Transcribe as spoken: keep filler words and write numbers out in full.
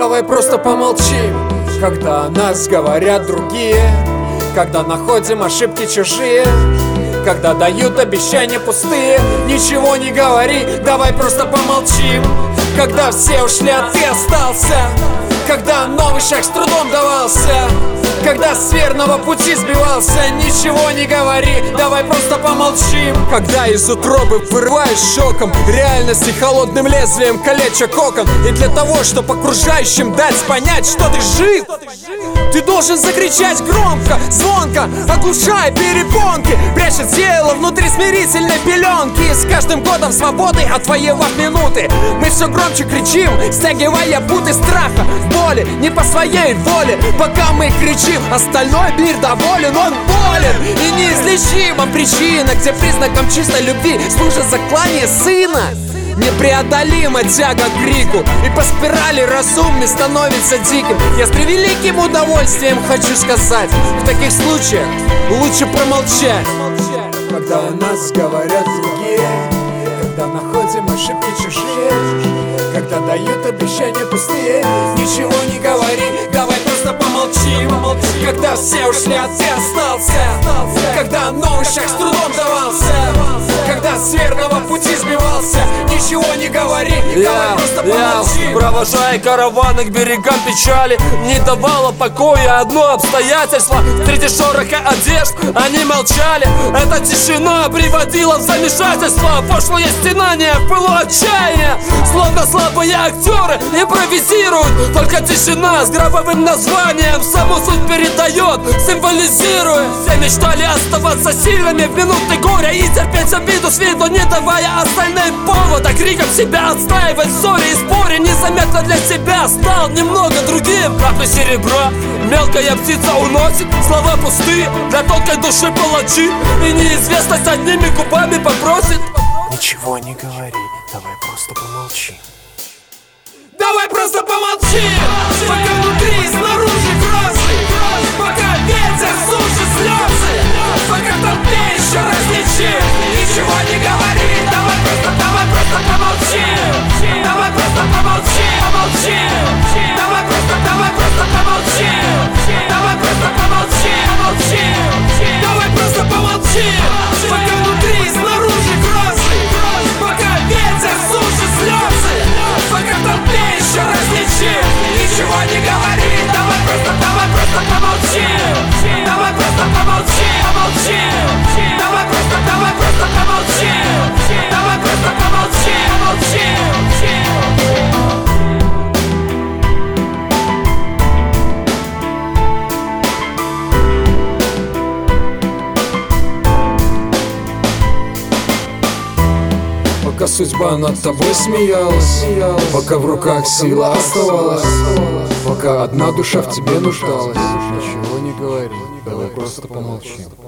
давай просто помолчим. Когда о нас говорят другие, когда находим ошибки чужие, когда дают обещания пустые, ничего не говори, давай просто помолчим. Когда все ушли, а ты остался, когда новый шаг с трудом давался, когда с верного пути сбивался, ничего не говори, давай просто помолчим. Когда из утробы вырываешь шоком реальности холодным лезвием калеча кокон, и для того, чтобы окружающим дать понять, что ты жив, ты должен закричать громко, звонко, оглушая перепонки, пряча тело внутри смирительной пеленки. И с каждым годом свободы, отвоевав минуты, мы все громче кричим, стягивая путы страха, боли, не по своей воле. Пока мы кричим, остальной мир доволен, он болен и неизлечима причина, где признаком чистой любви служит заклание сына. Непреодолима тяга к крику, и по спирали разумный становится диким. Я с превеликим удовольствием хочу сказать, в таких случаях лучше промолчать. Когда о нас говорят другие, когда находим ошибки чужие, когда дают обещания пустые, ничего не говори, давай просто помолчи, помолчи. Когда все ушли, а ты остался, когда новый шаг с трудом давался, когда с верного пути сбивался, ничего не говори, давай просто помолчи. Провожая караваны к берегам печали, не давало покоя одно обстоятельство: среди шороха одежд они молчали. Эта тишина приводила в замешательство. Пошлое стенание в пылу отчаяния, словно слабые актеры импровизируют. Только тишина с гробовым названием саму суть передает, символизируя. Все мечтали оставаться сильными в минуты горя и терпеть обиду с виду, не давая остальным повода криком себя отстаивать в ссоре и споре. Незаметно для себя стал немного другим. Каплю серебра мелкая птица уносит, слова пустые для тонкой души палачи, и неизвестность одними губами попросит: ничего не говори, давай просто помолчи. Давай просто помолчи, пока внутри и снаружи грозы, пока ветер сушит слезы, пока толпе еще различим. Ничего не говори, давай просто, давай просто помолчи. Давай просто помолчи, помолчи. Давай просто, давай просто помолчи. Давай просто помолчи, помолчи. Давай просто помолчи, пока внутри и снаружи грозы, пока ветер сушит слезы, пока толпе еще различим. Ничего не говори, давай просто, давай просто помолчи. Давай просто помолчи, помолчи. Давай просто, давай просто помолчи. Давай просто помолчи, помолчи. Пока судьба над тобой смеялась, пока в руках сила оставалась, пока одна душа в тебе нуждалась. Ничего не говори, давай просто помолчим.